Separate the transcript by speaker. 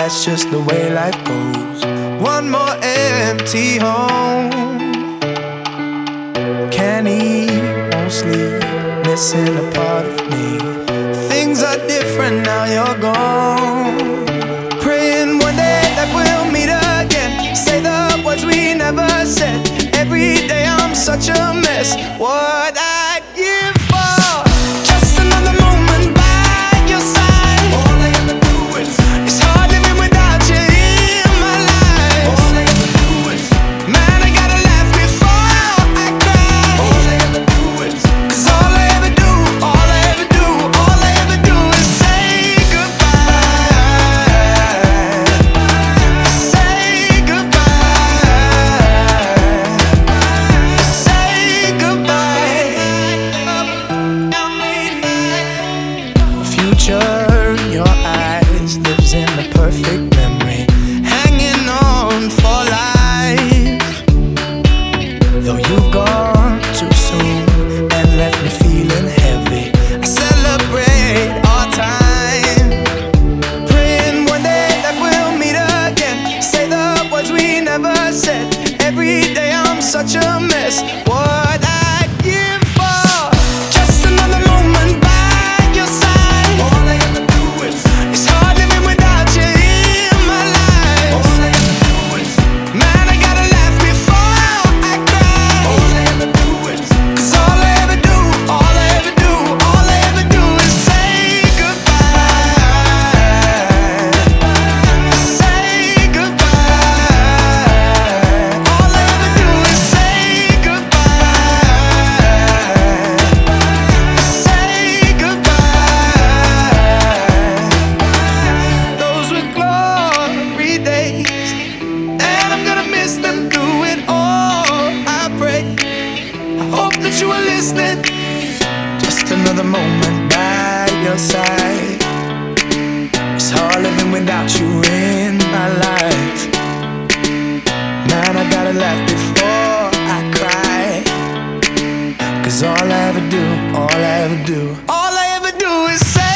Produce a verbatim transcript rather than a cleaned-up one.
Speaker 1: that's just the way life goes. One more empty home. Can't eat, won't sleep, missing a part of me. Things are different now you're gone. Praying one day that we'll meet again, say the words we never said. Every day I'm such a mess. What I'd give for just another moment by your side. All I ever do is It's hard living without you in my life. All I ever do is Man, I gotta laugh before I cry. All I ever do is Cause all I ever do, all I ever do, all I ever do is say goodbye. Say goodbye. Say goodbye. Future in your eyes lives in the perfect memory, hanging on for life. Though you've gone too soon and left me feeling heavy, I celebrate our time. Praying one day that we'll meet again, say the words we never said. Every day I'm such a mess. What I'd give for just another moment by your side. All I ever do is It's hard living without you in my life. All I ever do is Man, I gotta laugh before I cry. All I ever do is Cause all I ever do, all I ever do, all I ever do is say goodbye. Say goodbye. All I ever do is say goodbye. Say goodbye. Those were glory days, and I'm gonna miss them through it all. I pray, I hope that you are listening. Just another moment by your side. It's hard living without you in my life. Man, I gotta laugh before I cry. Cause all I ever do, all I ever do, all I ever do is say